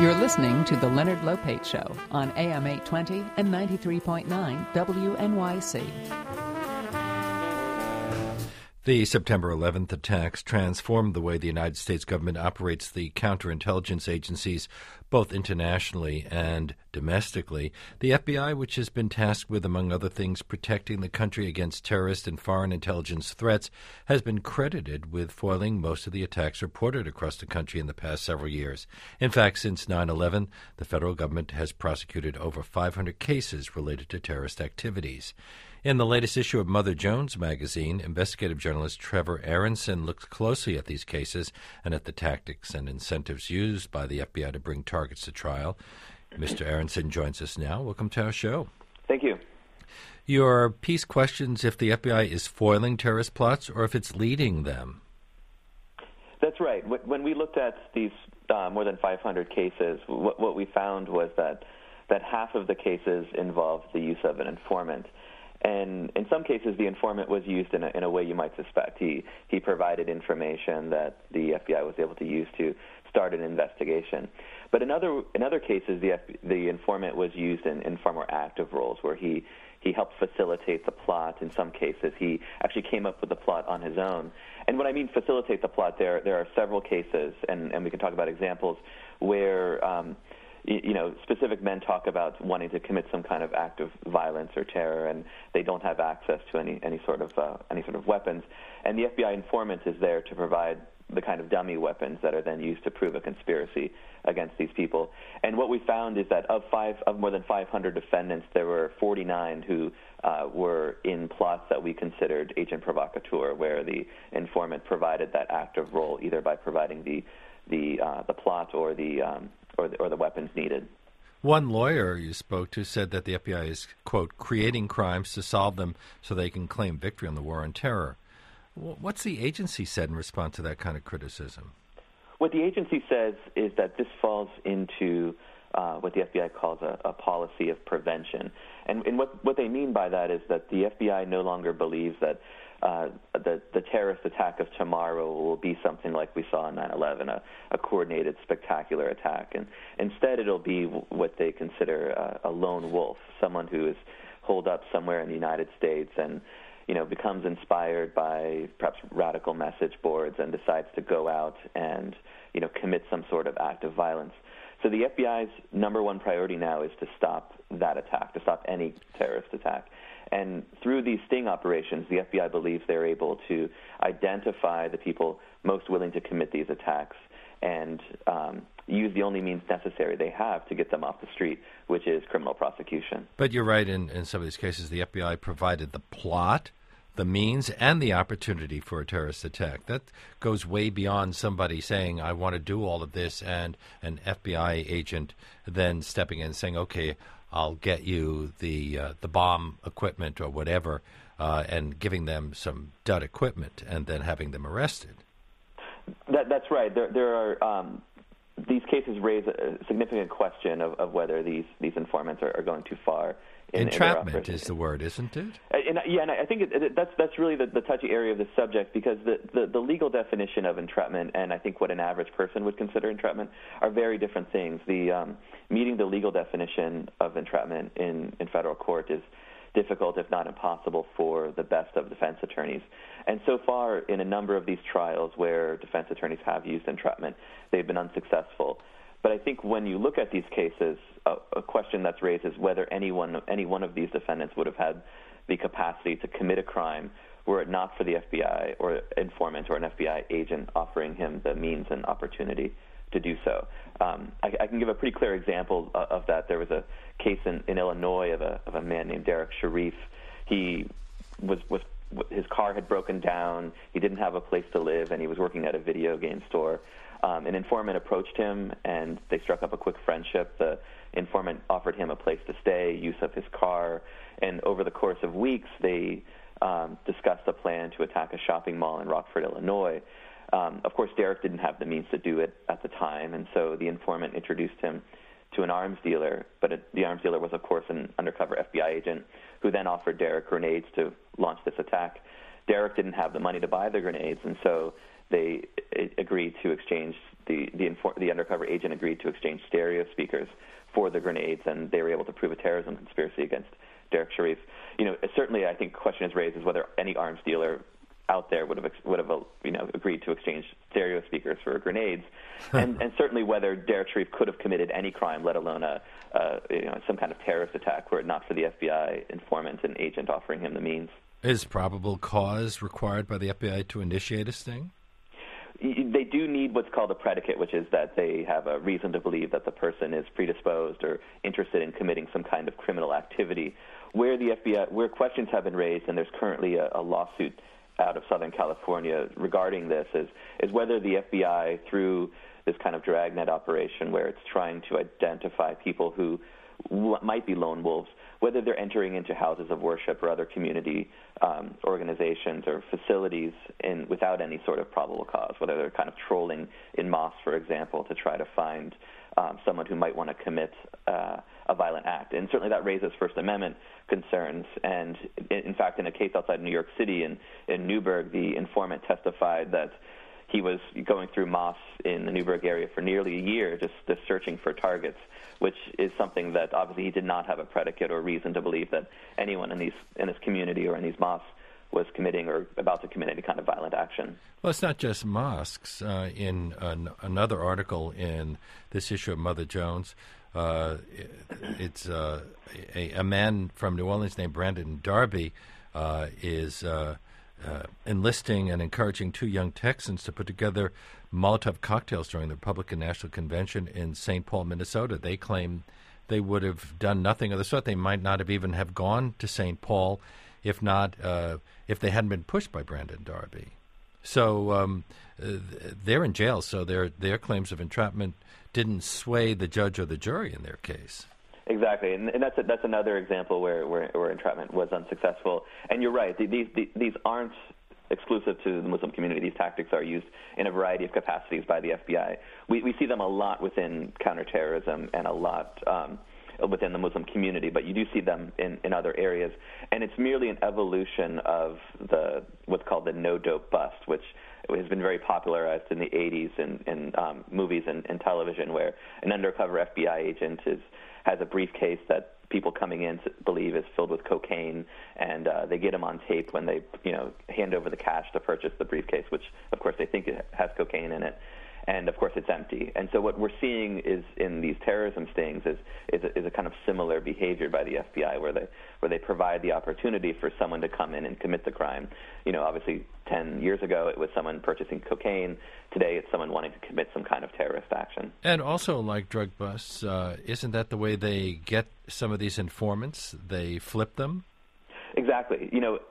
You're listening to The Leonard Lopate Show on AM 820 and 93.9 WNYC. The September 11th attacks transformed the way the United States government operates the counterintelligence agencies, both internationally and domestically. The FBI, which has been tasked with, among other things, protecting the country against terrorist and foreign intelligence threats, has been credited with foiling most of the attacks reported across the country in the past several years. In fact, since 9/11, the federal government has prosecuted over 500 cases related to terrorist activities. In the latest issue of Mother Jones magazine, investigative journalist Trevor Aronson looked closely at these cases and at the tactics and incentives used by the FBI to bring targets to trial. Mr. Aronson joins us now. Welcome to our show. Thank you. Your piece questions if the FBI is foiling terrorist plots or if it's leading them. That's right. When we looked at these more than 500 cases, what we found was that half of the cases involved the use of an informant. And in some cases, the informant was used in a way you might suspect. He provided information that the FBI was able to use to start an investigation. But in other cases, the informant was used in far more active roles, where he helped facilitate the plot. In some cases, he actually came up with the plot on his own. And when I mean facilitate the plot, there are several cases, and we can talk about examples where specific men talk about wanting to commit some kind of act of violence or terror, and they don't have access to any sort of weapons. And the FBI informant is there to provide the kind of dummy weapons that are then used to prove a conspiracy against these people. And what we found is that of more than 500 defendants, there were 49 who were in plots that we considered agent provocateur, where the informant provided that active role, either by providing the plot or the weapons needed. One lawyer you spoke to said that the FBI is, quote, creating crimes to solve them so they can claim victory on the war on terror. What's the agency said in response to that kind of criticism? What the agency says is that this falls into what the FBI calls a policy of prevention. And what they mean by that is that the FBI no longer believes that the terrorist attack of tomorrow will be something like we saw on 9/11, a coordinated, spectacular attack. And instead, it'll be what they consider a lone wolf, someone who is holed up somewhere in the United States and becomes inspired by perhaps radical message boards and decides to go out and commit some sort of act of violence. So the FBI's number one priority now is to stop that attack, to stop any terrorist attack. And through these sting operations, the FBI believes they're able to identify the people most willing to commit these attacks and use the only means necessary they have to get them off the street, which is criminal prosecution. But you're right, in some of these cases, the FBI provided the plot, the means, and the opportunity for a terrorist attack. That goes way beyond somebody saying, I want to do all of this, and an FBI agent then stepping in and saying, okay, I'll get you the bomb equipment or whatever, and giving them some dud equipment and then having them arrested. That's right. There are these cases raise a significant question of whether these informants are going too far. Entrapment is the word, isn't it? And I think that's really the touchy area of the subject, because the legal definition of entrapment and I think what an average person would consider entrapment are very different things. Meeting the legal definition of entrapment in federal court is difficult, if not impossible, for the best of defense attorneys. And so far, in a number of these trials where defense attorneys have used entrapment, they've been unsuccessful. But I think when you look at these cases, a question that's raised is whether any one of these defendants would have had the capacity to commit a crime were it not for the FBI or informant or an FBI agent offering him the means and opportunity to do so. I can give a pretty clear example of that. There was a case in Illinois of a man named Derek Sharif. He his car had broken down. He didn't have a place to live, and he was working at a video game store. An informant approached him, and they struck up a quick friendship. The informant offered him a place to stay, use of his car, and over the course of weeks, they discussed a plan to attack a shopping mall in Rockford, Illinois. Of course, Derek didn't have the means to do it at the time, and so the informant introduced him to an arms dealer, but the arms dealer was, of course, an undercover FBI agent who then offered Derek grenades to launch this attack. Derek didn't have the money to buy the grenades, and so they agreed to exchange the undercover agent agreed to exchange stereo speakers for the grenades, and they were able to prove a terrorism conspiracy against Derek Sharif. Certainly, I think the question is raised is whether any arms dealer out there would have agreed to exchange stereo speakers for grenades, and certainly whether Derek Sharif could have committed any crime, let alone some kind of terrorist attack, were it not for the FBI informant and agent offering him the means. Is probable cause required by the FBI to initiate a sting? They do need what's called a predicate, which is that they have a reason to believe that the person is predisposed or interested in committing some kind of criminal activity. Where questions have been raised, and there's currently a lawsuit out of Southern California regarding this, is whether the FBI, through this kind of dragnet operation where it's trying to identify people who might be lone wolves, whether they're entering into houses of worship or other community organizations or facilities without any sort of probable cause, whether they're kind of trolling in mosques, for example, to try to find someone who might want to commit a violent act. And certainly that raises First Amendment concerns. And in fact, in a case outside New York City in Newburgh, the informant testified that he was going through mosques in the Newburgh area for nearly a year, just searching for targets, which is something that obviously he did not have a predicate or reason to believe that anyone in his community or in these mosques was committing or about to commit any kind of violent action. Well, it's not just mosques. In another article in this issue of Mother Jones, it's a man from New Orleans named Brandon Darby is enlisting and encouraging two young Texans to put together Molotov cocktails during the Republican National Convention in St. Paul, Minnesota. They claim they would have done nothing of the sort. They might not have even have gone to St. Paul if they hadn't been pushed by Brandon Darby. So they're in jail, so their claims of entrapment didn't sway the judge or the jury in their case. Exactly, and that's another example where entrapment was unsuccessful. And you're right; these aren't exclusive to the Muslim community. These tactics are used in a variety of capacities by the FBI. We see them a lot within counterterrorism and a lot within the Muslim community, but you do see them in other areas. And it's merely an evolution of what's called the no-dope bust, which has been very popularized in the 80s in movies and television, where an undercover FBI agent has a briefcase that people coming in believe is filled with cocaine, and they get him on tape when they hand over the cash to purchase the briefcase, which of course they think it has cocaine in it, and of course it's empty. And so what we're seeing is in these terrorism stings is a kind of similar behavior by the FBI, where they provide the opportunity for someone to come in and commit the crime. Obviously 10 years ago it was someone purchasing cocaine. Today it's someone wanting to commit some kind of terrorist action. And also, like drug busts, isn't that the way they get some of these informants? They flip them? Exactly.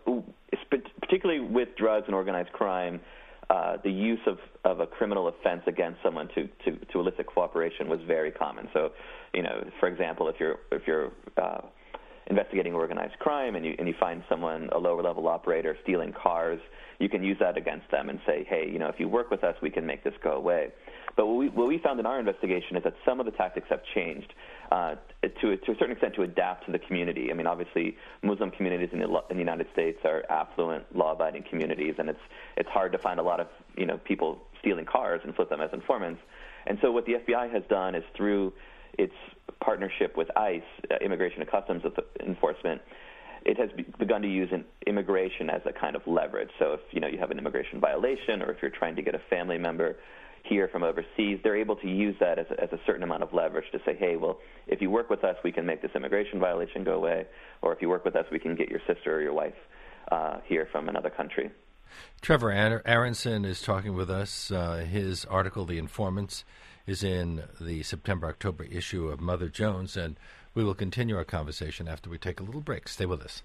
Particularly with drugs and organized crime, the use of a criminal offense against someone to elicit cooperation was very common. So, for example, if you're investigating organized crime and you find someone, a lower level operator, stealing cars, you can use that against them and say, hey, if you work with us, we can make this go away. But what we found in our investigation is that some of the tactics have changed to a certain extent to adapt to the community. I mean, obviously, Muslim communities in the United States are affluent, law-abiding communities, and it's hard to find a lot of people stealing cars and flip them as informants. And so what the FBI has done is, through its partnership with ICE, Immigration and Customs Enforcement, it has begun to use immigration as a kind of leverage. So if you have an immigration violation, or if you're trying to get a family member here from overseas, they're able to use that as a certain amount of leverage to say, hey, well, if you work with us, we can make this immigration violation go away, or if you work with us, we can get your sister or your wife here from another country. Trevor Aronson is talking with us. His article, The Informants, is in the September-October issue of Mother Jones, and we will continue our conversation after we take a little break. Stay with us.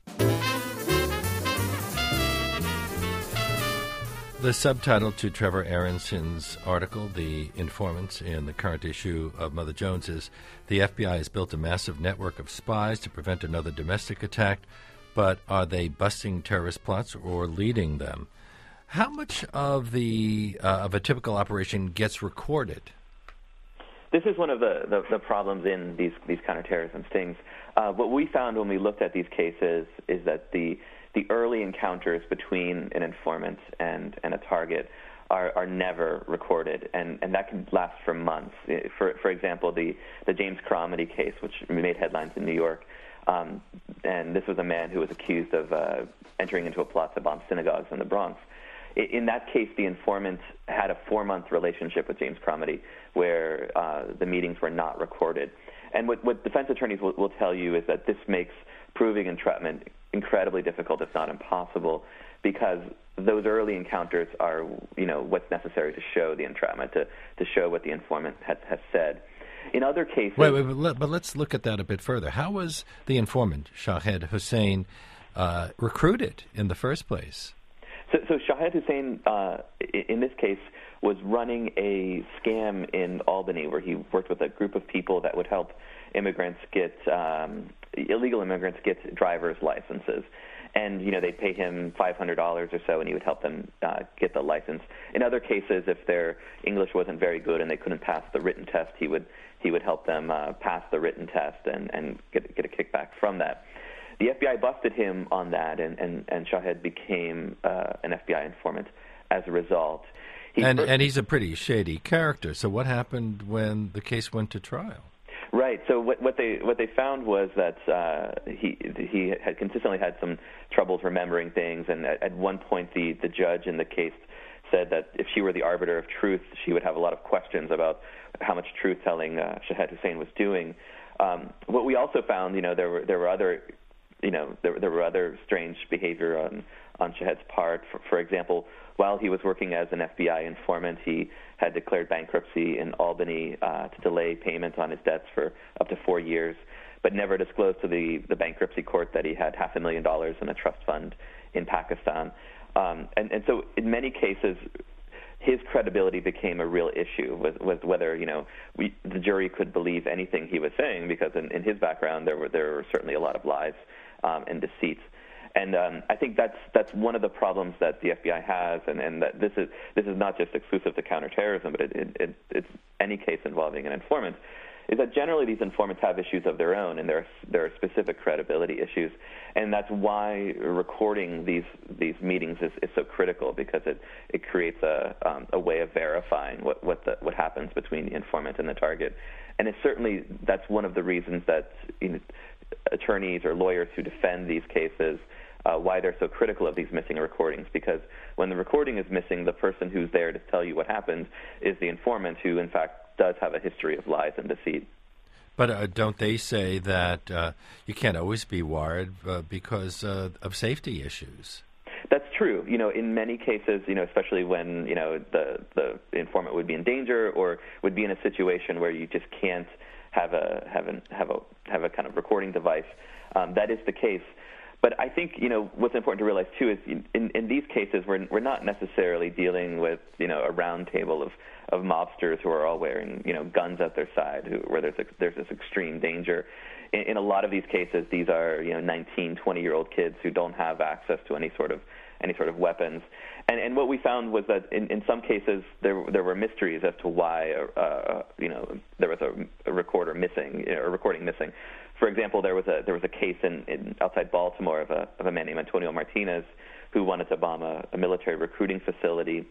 The subtitle to Trevor Aronson's article, The Informants, in the current issue of Mother Jones, is The FBI has built a massive network of spies to prevent another domestic attack, but are they busting terrorist plots or leading them? How much of a typical operation gets recorded? This is one of the problems in these counterterrorism stings. What we found when we looked at these cases is that the early encounters between an informant and a target are never recorded, and that can last for months. For example, the James Cromedy case, which made headlines in New York, and this was a man who was accused of entering into a plot to bomb synagogues in the Bronx. In that case, the informant had a 4-month relationship with James Cromedy, where the meetings were not recorded. And what defense attorneys will tell you is that this makes proving entrapment incredibly difficult, if not impossible, because those early encounters are, what's necessary to show the entrapment, to show what the informant has said. In other cases... But let's look at that a bit further. How was the informant, Shahed Hussein, recruited in the first place? So Shahed Hussein, in this case, was running a scam in Albany where he worked with a group of people that would help illegal immigrants get driver's licenses. And, they'd pay him $500 or so, and he would help them get the license. In other cases, if their English wasn't very good and they couldn't pass the written test, he would help them pass the written test and get a kickback from that. The FBI busted him on that, and Shahed became an FBI informant as a result. And he's a pretty shady character. So what happened when the case went to trial? Right. So what they found was that he had consistently had some troubles remembering things, and at one point the judge in the case said that if she were the arbiter of truth, she would have a lot of questions about how much truth-telling Shahed Hussein was doing. What we also found, there were other strange behavior on Shahed's part. For example, while he was working as an FBI informant, he had declared bankruptcy in Albany to delay payment on his debts for up to 4 years, but never disclosed to the bankruptcy court that he had $500,000 in a trust fund in Pakistan. And so in many cases, his credibility became a real issue with whether the jury could believe anything he was saying, because in his background there were certainly a lot of lies and deceits. And I think that's one of the problems that the FBI has, and that this is not just exclusive to counterterrorism, but it's any case involving an informant, is that generally these informants have issues of their own, and there are specific credibility issues, and that's why recording these meetings is so critical, because it creates a way of verifying what happens between the informant and the target, and that's one of the reasons that attorneys or lawyers who defend these cases, why they're so critical of these missing recordings, because when the recording is missing, the person who's there to tell you what happened is the informant, who in fact does have a history of lies and deceit. But don't they say that you can't always be wired because of safety issues? That's true. In many cases, especially when the informant would be in danger or would be in a situation where you just can't have a kind of recording device, that is the case. But I think what's important to realize too is in these cases we're not necessarily dealing with a round table of mobsters who are all wearing guns at their side, where there's this extreme danger. In a lot of these cases, these are 19, 20-year-old kids who don't have access to any sort of weapons. And what we found was that in some cases there were mysteries as to why there was a recording missing. For example, there was a case in outside Baltimore of a man named Antonio Martinez who wanted to bomb a military recruiting facility,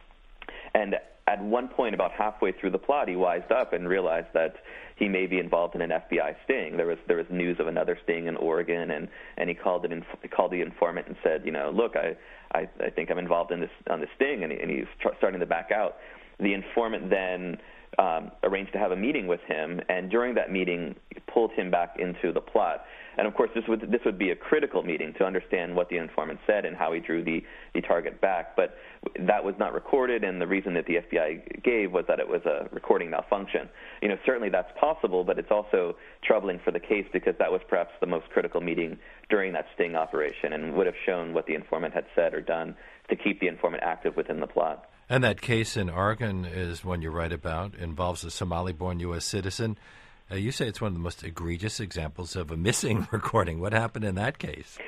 and at one point, about halfway through the plot, he wised up and realized that he may be involved in an FBI sting. There was news of another sting in Oregon, and he called the informant and said, look, I think I'm involved on this sting, and he's starting to back out. The informant then arranged to have a meeting with him, and during that meeting pulled him back into the plot. And of course, this would be a critical meeting to understand what the informant said and how he drew the target back. But that was not recorded, and the reason that the FBI gave was that it was a recording malfunction. Certainly that's possible, but it's also troubling for the case, because that was perhaps the most critical meeting during that sting operation, and would have shown what the informant had said or done to keep the informant active within the plot. And that case in Oregon is one you write about, involves a Somali-born U.S. citizen. You say it's one of the most egregious examples of a missing recording. What happened in that case?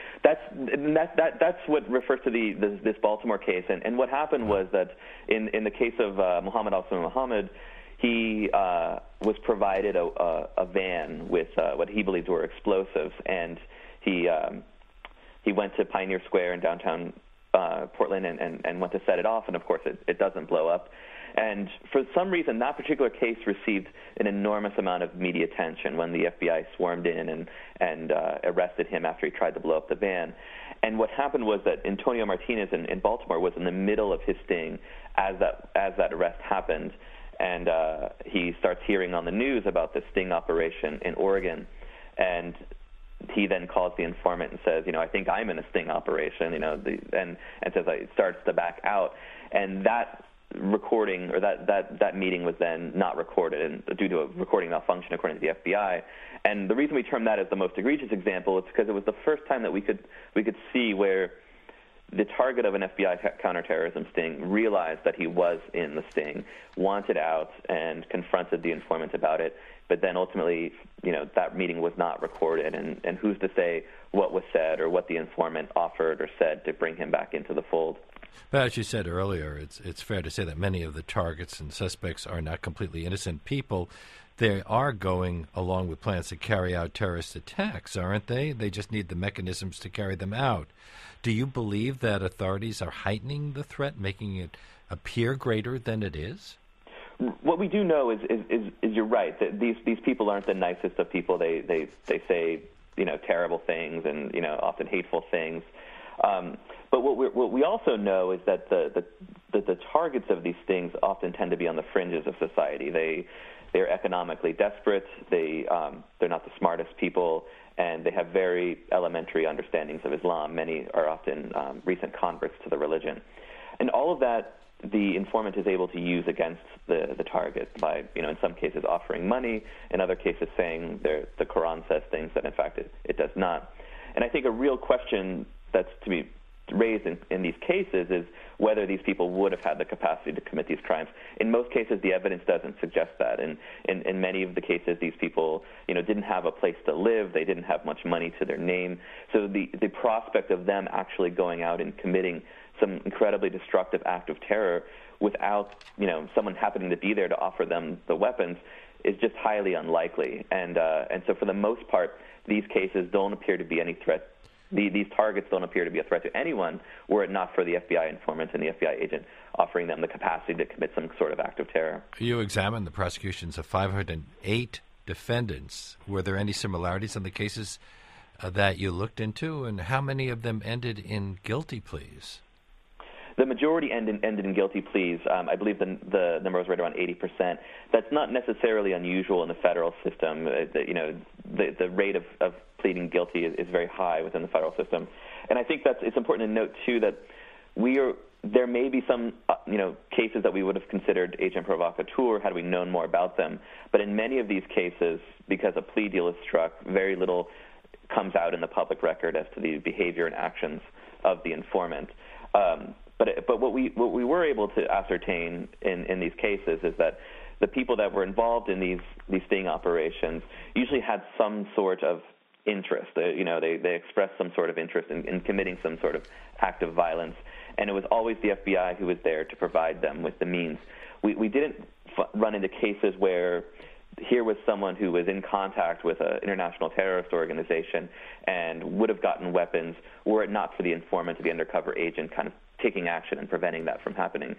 That's what refers to this Baltimore case. And what happened was that in the case of Muhammad Al-Salman Muhammad, he was provided a van with what he believed were explosives, and he went to Pioneer Square in downtown Portland and went to set it off, and of course it doesn't blow up. And for some reason, that particular case received an enormous amount of media attention when the FBI swarmed in and arrested him after he tried to blow up the van. And what happened was that Antonio Martinez in Baltimore was in the middle of his sting as that arrest happened, and he starts hearing on the news about the sting operation in Oregon, and he then calls the informant and says, I think I'm in a sting operation, and says starts to back out, and that recording or that meeting was then not recorded, and due to a recording malfunction according to the FBI. And the reason we term that as the most egregious example is because it was the first time that we could see where the target of an FBI counterterrorism sting realized that he was in the sting, wanted out, and confronted the informant about it. But then ultimately, that meeting was not recorded, and who's to say what was said or what the informant offered or said to bring him back into the fold. But as you said earlier, it's fair to say that many of the targets and suspects are not completely innocent people. They are going along with plans to carry out terrorist attacks, aren't they? They just need the mechanisms to carry them out. Do you believe that authorities are heightening the threat, making it appear greater than it is? What we do know is you're right, that these people aren't the nicest of people. They say terrible things and often hateful things. But what we also know is that the targets of these stings often tend to be on the fringes of society. They're economically desperate. They're not the smartest people, and they have very elementary understandings of Islam. Many are often recent converts to the religion, and all of that the informant is able to use against the target by, in some cases offering money, in other cases saying the Quran says things that in fact it does not. And I think a real question that's to be raised in these cases is whether these people would have had the capacity to commit these crimes. In most cases, the evidence doesn't suggest that. And in many of the cases, these people, didn't have a place to live. They didn't have much money to their name. So the prospect of them actually going out and committing some incredibly destructive act of terror without, someone happening to be there to offer them the weapons is just highly unlikely. And so for the most part, these cases don't appear to be any threat. These targets don't appear to be a threat to anyone were it not for the FBI informant and the FBI agent offering them the capacity to commit some sort of act of terror. You examined the prosecutions of 508 defendants. Were there any similarities in the cases that you looked into, and how many of them ended in guilty pleas? The majority ended in guilty pleas. I believe the number was right around 80%. That's not necessarily unusual in the federal system. The rate of pleading guilty is very high within the federal system. And I think it's important to note, too, that there may be some cases that we would have considered agent provocateur had we known more about them. But in many of these cases, because a plea deal is struck, very little comes out in the public record as to the behavior and actions of the informant. But what we were able to ascertain in these cases is that the people that were involved in these sting operations usually had some sort of interest. They expressed some sort of interest in committing some sort of act of violence, and it was always the FBI who was there to provide them with the means. We didn't run into cases where here was someone who was in contact with an international terrorist organization and would have gotten weapons were it not for the informant, the undercover agent, kind of taking action and preventing that from happening.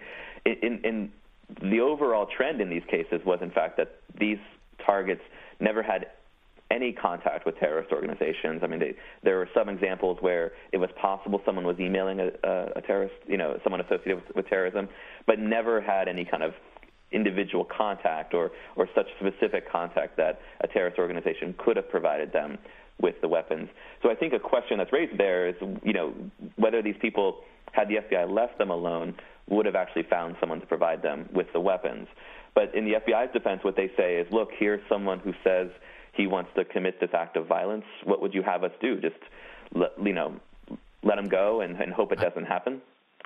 In the overall trend in these cases was, in fact, that these targets never had any contact with terrorist organizations. I mean, there were some examples where it was possible someone was emailing a terrorist, someone associated with terrorism, but never had any kind of individual contact or such specific contact that a terrorist organization could have provided them with the weapons. So I think a question that's raised there is, whether these people, had the FBI left them alone, would have actually found someone to provide them with the weapons. But in the FBI's defense, what they say is, look, here's someone who says he wants to commit this act of violence. What would you have us do? Just let him go and hope it doesn't happen?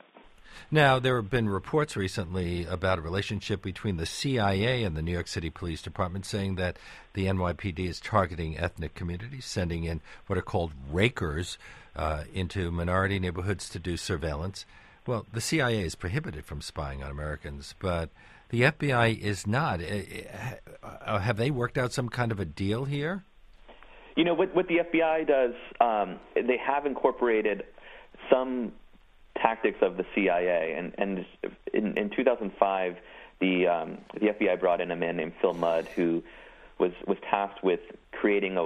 Now, there have been reports recently about a relationship between the CIA and the New York City Police Department, saying that the NYPD is targeting ethnic communities, sending in what are called rakers into minority neighborhoods to do surveillance. Well, the CIA is prohibited from spying on Americans, but the FBI is not. Have they worked out some kind of a deal here? What the FBI does, they have incorporated some tactics of the CIA. And in 2005, the FBI brought in a man named Phil Mudd, who was tasked with creating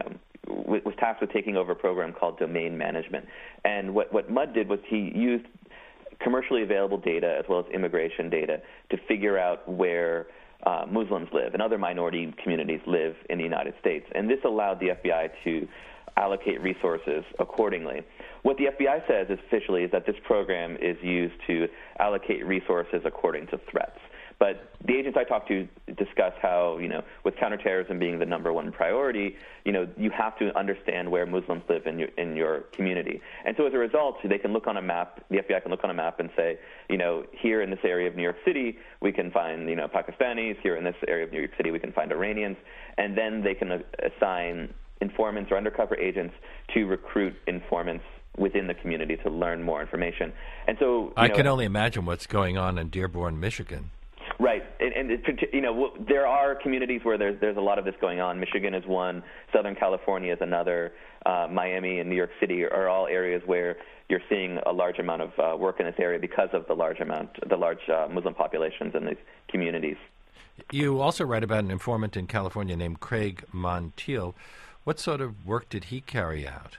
was tasked with taking over a program called domain management. And what Mudd did was he used commercially available data as well as immigration data to figure out where Muslims live and other minority communities live in the United States. And this allowed the FBI to allocate resources accordingly. What the FBI says officially is that this program is used to allocate resources according to threats. But the agents I talked to discuss how, with counterterrorism being the number one priority, you have to understand where Muslims live in your community. And so as a result, they can look on a map, the FBI can look on a map and say, here in this area of New York City, we can find, Pakistanis. Here in this area of New York City, we can find Iranians. And then they can assign informants or undercover agents to recruit informants within the community to learn more information. And so I can only imagine what's going on in Dearborn, Michigan. Right, and there are communities where there's a lot of this going on. Michigan is one, Southern California is another, Miami and New York City are all areas where you're seeing a large amount of work in this area because of the large Muslim populations in these communities. You also write about an informant in California named Craig Montiel. What sort of work did he carry out?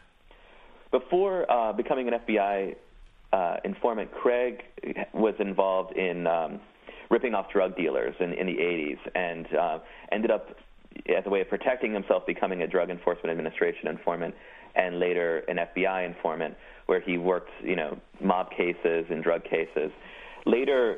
Before becoming an FBI informant, Craig was involved in ripping off drug dealers in the 80s and ended up, as a way of protecting himself, becoming a Drug Enforcement Administration informant and later an FBI informant, where he worked, mob cases and drug cases. Later,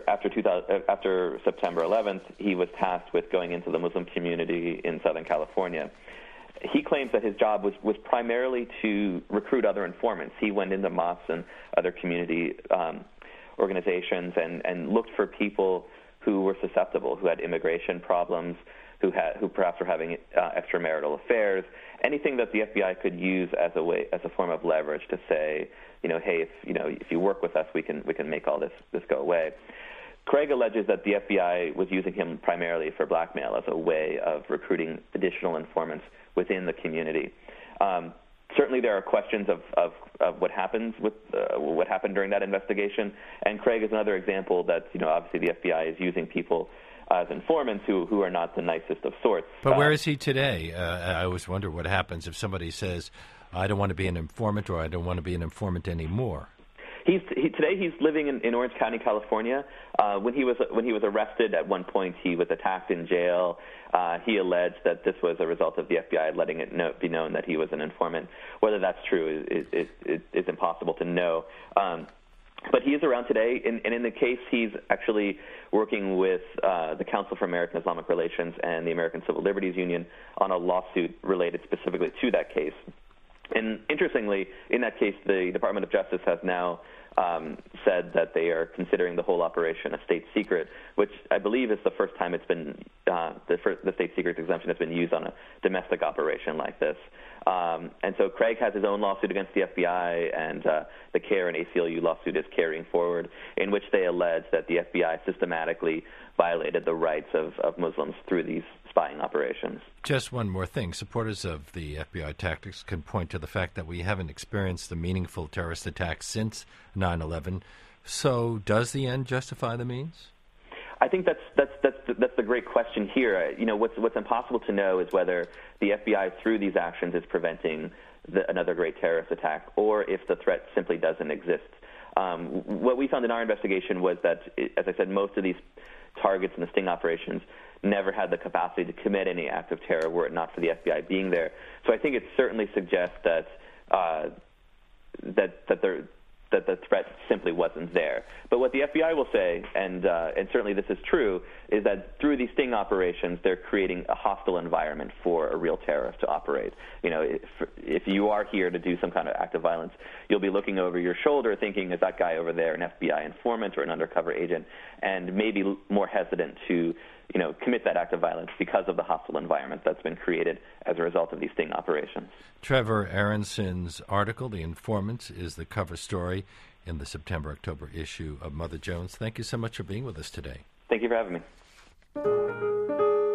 after September 11th, he was tasked with going into the Muslim community in Southern California. He claims that his job was primarily to recruit other informants. He went into mosques and other community organizations and looked for people who were susceptible, who had immigration problems, who perhaps were having extramarital affairs, anything that the FBI could use as a form of leverage to say, hey, if you work with us, we can make all this go away. Craig alleges that the FBI was using him primarily for blackmail as a way of recruiting additional informants within the community. Certainly, there are questions of what happened during that investigation, and Craig is another example that obviously the FBI is using people as informants who are not the nicest of sorts. But where is he today? I always wonder what happens if somebody says, "I don't want to be an informant," or "I don't want to be an informant anymore." Today he's living in Orange County, California. When he was arrested, at one point he was attacked in jail. He alleged that this was a result of the FBI letting it be known that he was an informant. Whether that's true is impossible to know. But he is around today, and in the case, he's actually working with the Council for American Islamic Relations and the American Civil Liberties Union on a lawsuit related specifically to that case. And interestingly, in that case, the Department of Justice has now said that they are considering the whole operation a state secret, which I believe is the first time it's been the state secret exemption has been used on a domestic operation like this. And so Craig has his own lawsuit against the FBI, and the CARE and ACLU lawsuit is carrying forward, in which they allege that the FBI systematically violated the rights of Muslims through these spying operations. Just one more thing. Supporters of the FBI tactics can point to the fact that we haven't experienced a meaningful terrorist attack since 9/11. So does the end justify the means? I think that's the great question here. What's impossible to know is whether the FBI, through these actions, is preventing another great terrorist attack, or if the threat simply doesn't exist. What we found in our investigation was that, as I said, most of these targets in the sting operations never had the capacity to commit any act of terror were it not for the FBI being there. So I think it certainly suggests that the threat simply wasn't there. But what the FBI will say, and certainly this is true, is that through these sting operations, they're creating a hostile environment for a real terrorist to operate. If you are here to do some kind of act of violence, you'll be looking over your shoulder thinking, is that guy over there an FBI informant or an undercover agent, and maybe more hesitant to commit that act of violence because of the hostile environment that's been created as a result of these sting operations. Trevor Aronson's article, The Informants, is the cover story in the September-October issue of Mother Jones. Thank you so much for being with us today. Thank you for having me.